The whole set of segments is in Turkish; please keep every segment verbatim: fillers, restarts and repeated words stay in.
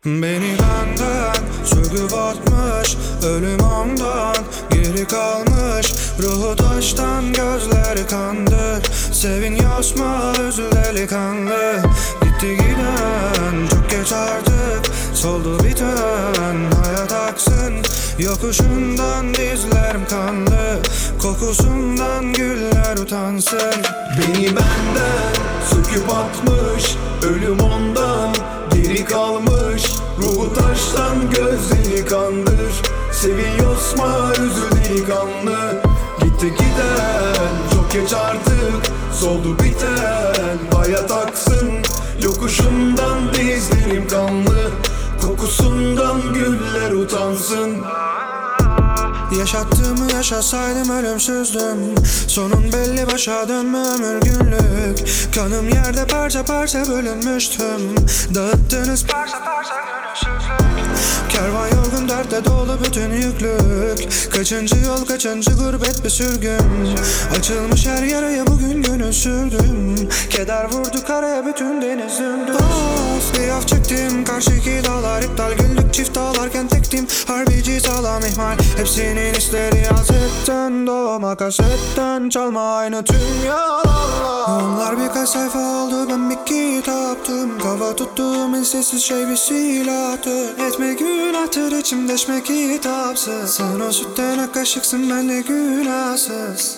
Beni benden söküp atmış, ölüm ondan geri kalmış. Ruhu taştan, gözleri kandır. Sevin yosma, üzül delikanlı. Gitti giden çok geç artık, soldu biten hayat aksın. Yokuşundan dizlerim kanlı, kokusundan güller utansın. Beni benden söküp atmış, ölüm ondan geri kalmış. Ruhu taştan, gözleri kandır. Sevin yosma, üzül delikanlı. Gitti giden çok geç artık, soldu biten hayat aksın. Yokuşundan dizlerim kanlı, kokusundan güller utansın. Yaşattığımı yaşasaydım ölümsüzdüm. Sonun belli, başa dönme ömür günlük. Kanım yerde parça parça bölünmüştüm. Dağıttınız parça parça gönülsüzlük. Kervan yorgun, dertte dolu bütün yüklük. Kaçıncı yol, kaçıncı gurbet bir sürgün. Açılmış her yaraya bugün gönül sürdüm. Keder vurdu karaya, bütün deniz döndü. Of, bir af çektim, karşıki dağlar iptal. Güldük çift ağlarken tektim, harbici sağlam ihmal. Hepsinin hisleri hasetten, doğma kasetten. Çalma aynı tüm yalanlar. Onlar birkaç sayfa oldu, ben bir kitaptım. Kafa tuttuğum en sessiz şey bir silahtır. Etme günahtır, içim deşme kitapsız. Sen o sütten ak kaşıksın, ben de günahsız.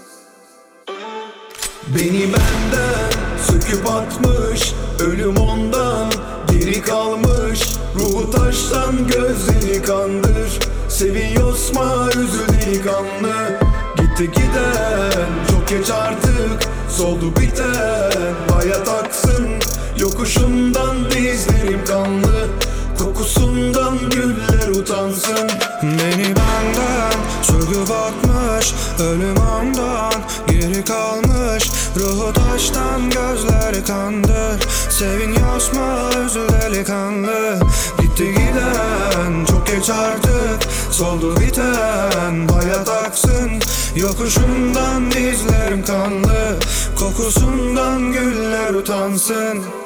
Beni benden söküp atmış, ölüm ondan geri kalmış. Ruhu taştan, gözleri kandır. Sevin yosma, üzül delikanlı. Gitti giden çok geç artık, soldu biten hayat aksın. Yokuşundan dizlerim kanlı, kokusundan güller utansın. Beni benden söküp atmış, ölüm ondan geri kalmış. Ruhu taştan, gözleri kandır. Sevin yosma, üzül delikanlı. Gitti giden çok geç artık, soldu biten hayat aksın. Yokuşundan dizlerim kanlı, kokusundan güller utansın.